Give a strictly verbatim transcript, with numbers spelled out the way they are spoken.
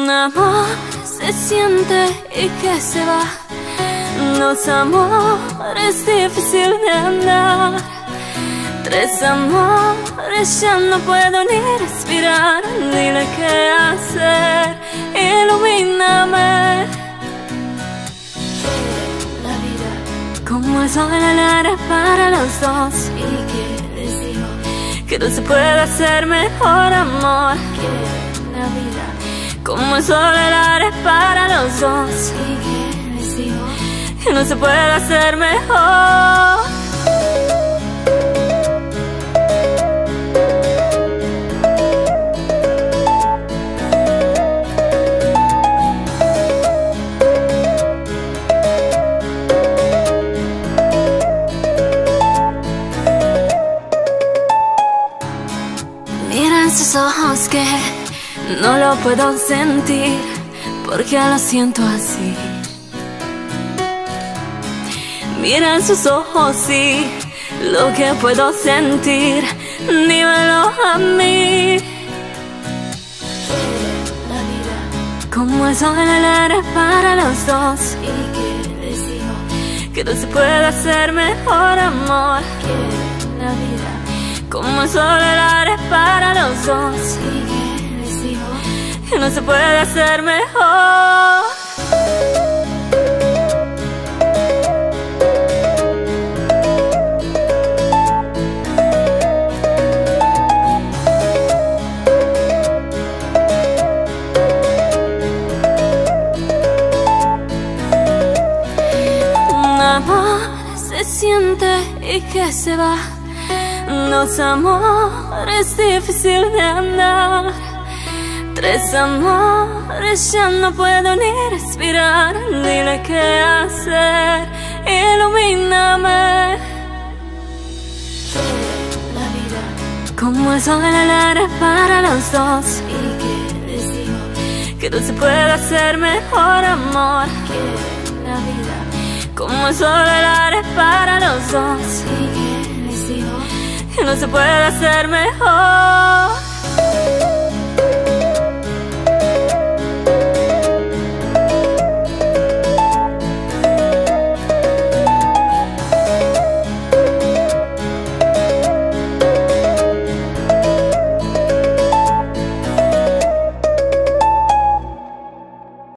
Un amor se siente y que se va. Dos amores difícil de andar. Tres amores ya no puedo ni respirar. Dile qué hacer, ilumíname. La vida Como el sol en el aire para los dos. y que les digo Que no se puede hacer mejor amor. que la vida Como el sol en el aire para los dos. y que les digo Que no se puede hacer mejor. Mira en sus ojos que no lo puedo sentir, porque lo siento así. Mira en sus ojos y lo que puedo sentir, dímelo a mí. la vida Como el sol en el aire para los dos. y que les digo Que no se puede hacer mejor amor. que la vida Como el sol en el aire para los dos. y que les digo Que no se puede hacer mejor. Un amor se siente y que se va. Dos amores difícil de andar. Tres amores ya no puedo ni respirar. Dile qué hacer, ilumíname. la vida Como el sol en el aire para los dos. y que les digo Que no se puede hacer mejor amor. que la vida Como el sol en el aire para los dos. y que les digo Que no se puede hacer mejor.